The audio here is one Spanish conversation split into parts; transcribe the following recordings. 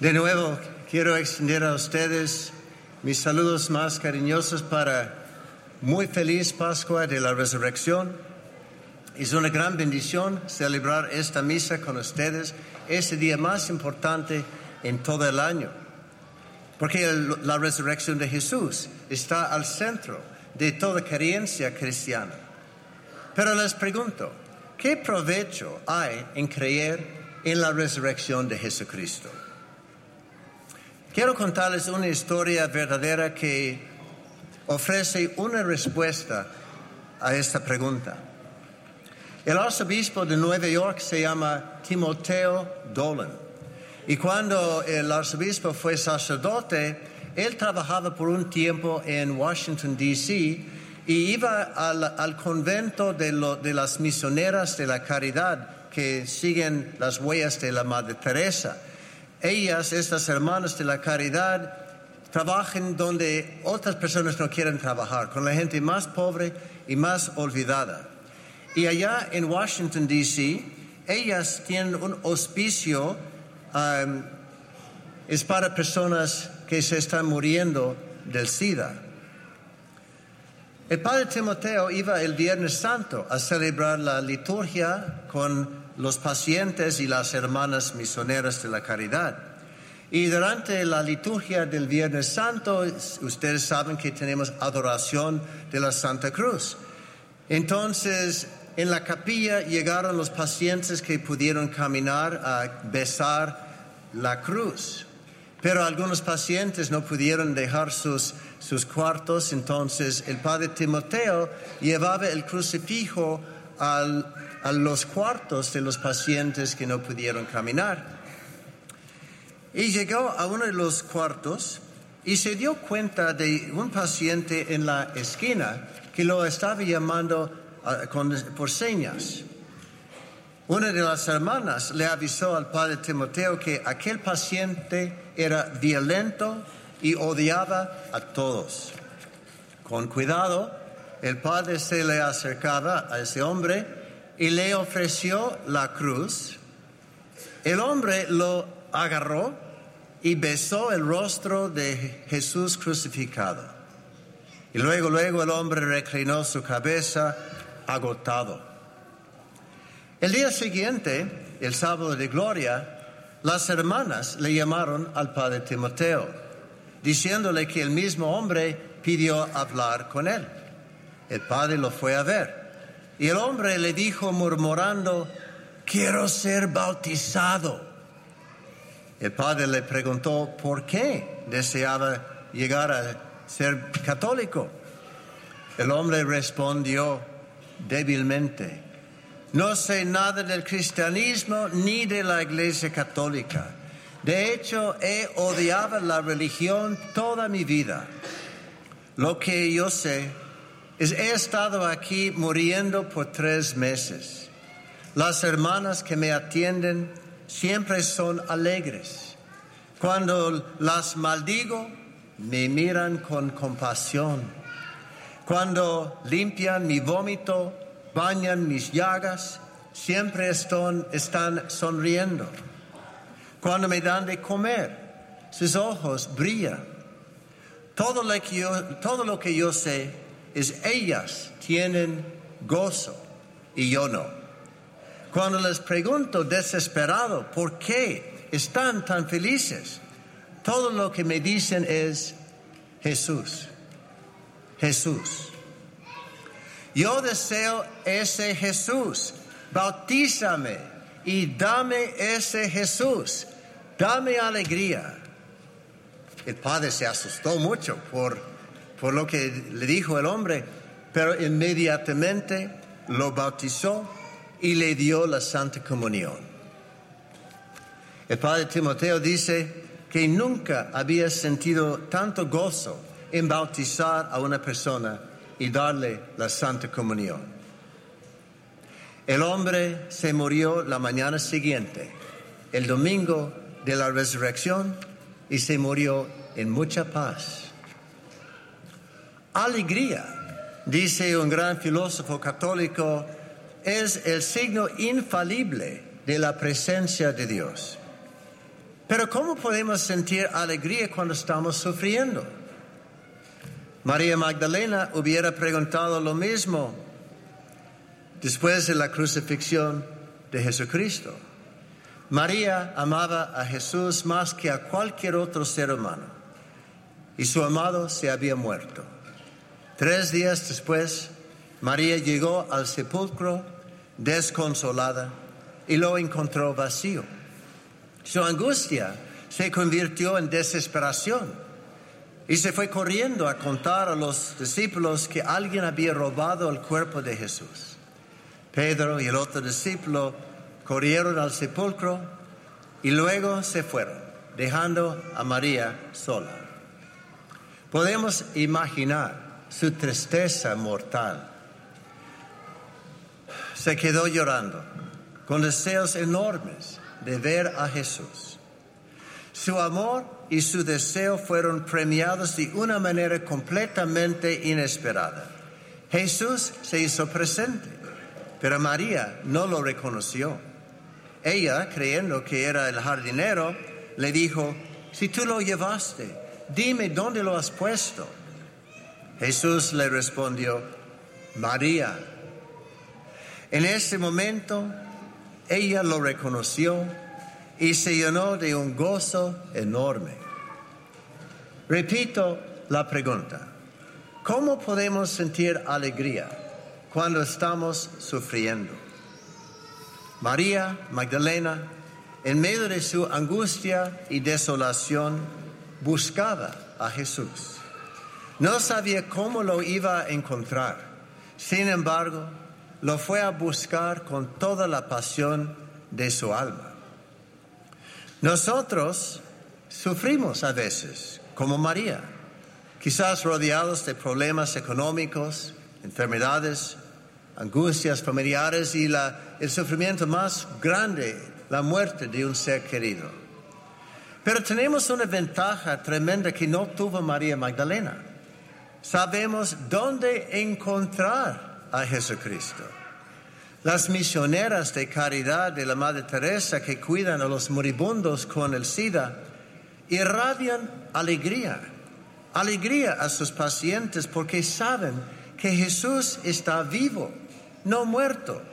De nuevo, quiero extender a ustedes mis saludos más cariñosos para muy feliz Pascua de la Resurrección. Es una gran bendición celebrar esta misa con ustedes, ese día más importante en todo el año, porque la resurrección de Jesús está al centro de toda creencia cristiana. Pero les pregunto, ¿qué provecho hay en creer en la resurrección de Jesucristo? Quiero contarles una historia verdadera que ofrece una respuesta a esta pregunta. El arzobispo de Nueva York se llama Timoteo Dolan. Y cuando el arzobispo fue sacerdote, él trabajaba por un tiempo en Washington, D.C., y iba al convento de las misioneras de la caridad que siguen las huellas de la Madre Teresa. Ellas, estas hermanas de la caridad, trabajan donde otras personas no quieren trabajar, con la gente más pobre y más olvidada. Y allá en Washington, D.C., ellas tienen un hospicio, es para personas que se están muriendo del SIDA. El padre Timoteo iba el Viernes Santo a celebrar la liturgia con los pacientes y las hermanas misioneras de la caridad. Y durante la liturgia del Viernes Santo, ustedes saben que tenemos adoración de la Santa Cruz. Entonces, en la capilla llegaron los pacientes que pudieron caminar a besar la cruz. Pero algunos pacientes no pudieron dejar sus cuartos, entonces el padre Timoteo llevaba el crucifijo a los cuartos de los pacientes que no pudieron caminar. Y llegó a uno de los cuartos y se dio cuenta de un paciente en la esquina que lo estaba llamando por señas. Una de las hermanas le avisó al padre Timoteo que aquel paciente era violento y odiaba a todos. Con cuidado, el padre se le acercaba a ese hombre y le ofreció la cruz. El hombre lo agarró y besó el rostro de Jesús crucificado. Y luego el hombre reclinó su cabeza agotado. El día siguiente, el sábado de gloria, las hermanas le llamaron al padre Timoteo, diciéndole que el mismo hombre pidió hablar con él. El padre lo fue a ver. Y el hombre le dijo murmurando, quiero ser bautizado. El padre le preguntó por qué deseaba llegar a ser católico. El hombre respondió débilmente, no sé nada del cristianismo ni de la Iglesia Católica. De hecho, he odiado la religión toda mi vida. Lo que yo sé es he estado aquí muriendo por 3 meses. Las hermanas que me atienden siempre son alegres. Cuando las maldigo, me miran con compasión. Cuando limpian mi vómito, bañan mis llagas, siempre están sonriendo. Cuando me dan de comer, sus ojos brillan. Todo lo que yo sé es ellas tienen gozo y yo no. Cuando les pregunto desesperado por qué están tan felices, todo lo que me dicen es Jesús, Jesús. Yo deseo ese Jesús. Bautízame y dame ese Jesús. Dame alegría. El padre se asustó mucho por lo que le dijo el hombre, pero inmediatamente lo bautizó y le dio la Santa Comunión. El padre Timoteo dice que nunca había sentido tanto gozo en bautizar a una persona y darle la Santa Comunión. El hombre se murió la mañana siguiente, el domingo de la resurrección, y se murió en mucha paz. Alegría, dice un gran filósofo católico, es el signo infalible de la presencia de Dios. Pero ¿cómo podemos sentir alegría cuando estamos sufriendo? María Magdalena hubiera preguntado lo mismo después de la crucifixión de Jesucristo. María amaba a Jesús más que a cualquier otro ser humano, y su amado se había muerto. 3 días después, María llegó al sepulcro desconsolada y lo encontró vacío. Su angustia se convirtió en desesperación y se fue corriendo a contar a los discípulos que alguien había robado el cuerpo de Jesús. Pedro y el otro discípulo corrieron al sepulcro y luego se fueron, dejando a María sola. Podemos imaginar su tristeza mortal. Se quedó llorando, con deseos enormes de ver a Jesús. Su amor y su deseo fueron premiados de una manera completamente inesperada. Jesús se hizo presente, pero María no lo reconoció. Ella, creyendo que era el jardinero, le dijo: si tú lo llevaste, dime dónde lo has puesto. Jesús le respondió: María. En ese momento, ella lo reconoció y se llenó de un gozo enorme. Repito la pregunta: ¿cómo podemos sentir alegría cuando estamos sufriendo? María Magdalena, en medio de su angustia y desolación, buscaba a Jesús. No sabía cómo lo iba a encontrar. Sin embargo, lo fue a buscar con toda la pasión de su alma. Nosotros sufrimos a veces, como María, quizás rodeados de problemas económicos, enfermedades, angustias familiares y el sufrimiento más grande, la muerte de un ser querido. Pero tenemos una ventaja tremenda que no tuvo María Magdalena. Sabemos dónde encontrar a Jesucristo. Las misioneras de caridad de la Madre Teresa que cuidan a los moribundos con el SIDA irradian alegría a sus pacientes porque saben que Jesús está vivo, no muerto.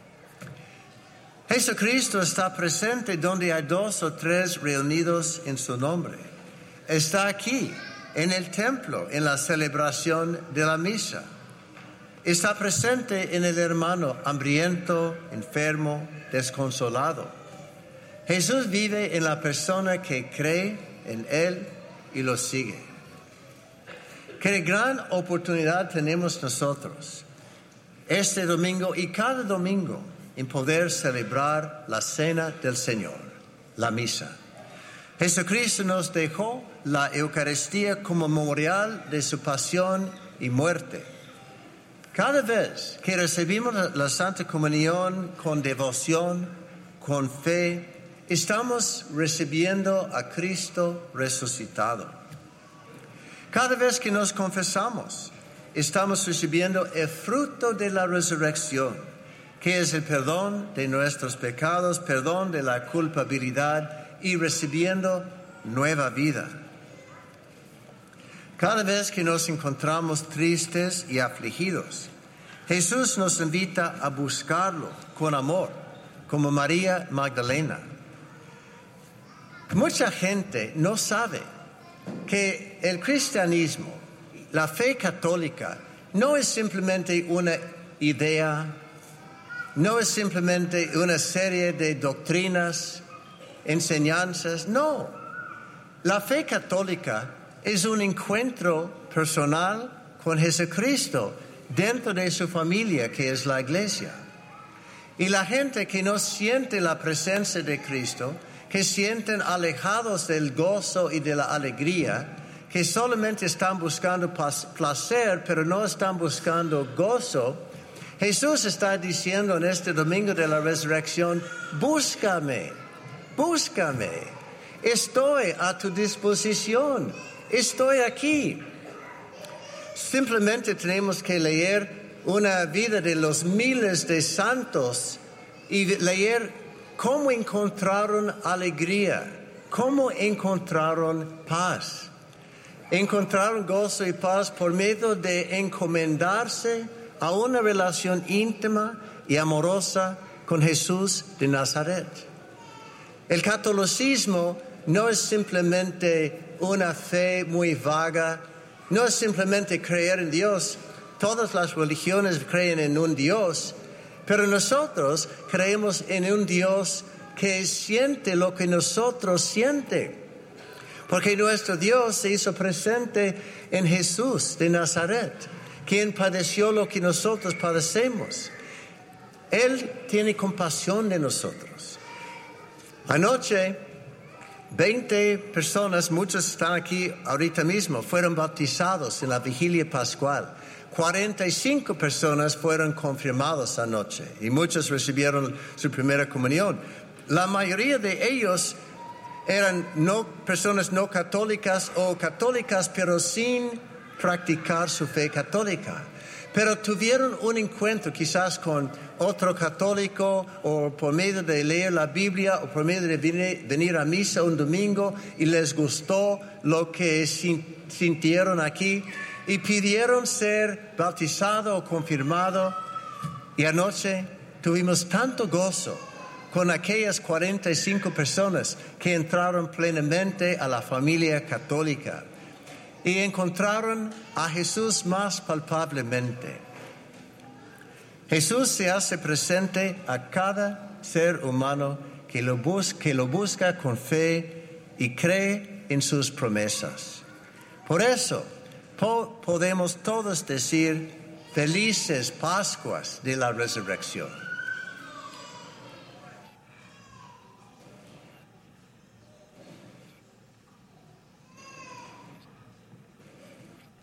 Jesucristo está presente donde hay 2 o 3 reunidos en su nombre. Está aquí, en el templo, en la celebración de la misa. Está presente en el hermano hambriento, enfermo, desconsolado. Jesús vive en la persona que cree en Él y lo sigue. Qué gran oportunidad tenemos nosotros este domingo y cada domingo en poder celebrar la cena del Señor, la misa. Jesucristo nos dejó la Eucaristía como memorial de su pasión y muerte. Cada vez que recibimos la Santa Comunión con devoción, con fe, estamos recibiendo a Cristo resucitado. Cada vez que nos confesamos, estamos recibiendo el fruto de la resurrección, que es el perdón de nuestros pecados, perdón de la culpabilidad y recibiendo nueva vida. Cada vez que nos encontramos tristes y afligidos, Jesús nos invita a buscarlo con amor, como María Magdalena. Mucha gente no sabe que el cristianismo, la fe católica, no es simplemente una idea, no es simplemente una serie de doctrinas, enseñanzas, no. La fe católica es un encuentro personal con Jesucristo dentro de su familia, que es la iglesia. Y la gente que no siente la presencia de Cristo, que sienten alejados del gozo y de la alegría, que solamente están buscando placer, pero no están buscando gozo, Jesús está diciendo en este domingo de la resurrección: búscame, búscame, estoy a tu disposición, estoy aquí. Simplemente tenemos que leer una vida de los miles de santos y leer cómo encontraron alegría ¿cómo encontraron paz? Encontraron gozo y paz por medio de encomendarse a una relación íntima y amorosa con Jesús de Nazaret. El catolicismo no es simplemente una fe muy vaga, no es simplemente creer en Dios. Todas las religiones creen en un Dios, pero nosotros creemos en un Dios que siente lo que nosotros sienten. Porque nuestro Dios se hizo presente en Jesús de Nazaret, quien padeció lo que nosotros padecemos. Él tiene compasión de nosotros. Anoche, 20 personas, muchos están aquí ahorita mismo, fueron bautizados en la vigilia pascual. 45 personas fueron confirmados anoche y muchos recibieron su primera comunión. La mayoría de ellos eran personas no católicas o católicas, pero sin practicar su fe católica. Pero tuvieron un encuentro quizás con otro católico o por medio de leer la Biblia o por medio de venir a misa un domingo y les gustó lo que sintieron aquí y pidieron ser bautizado o confirmado. Y anoche tuvimos tanto gozo con aquellas 45 personas que entraron plenamente a la familia católica y encontraron a Jesús más palpablemente. Jesús se hace presente a cada ser humano que lo busca con fe y cree en sus promesas. Por eso podemos todos decir felices Pascuas de la resurrección.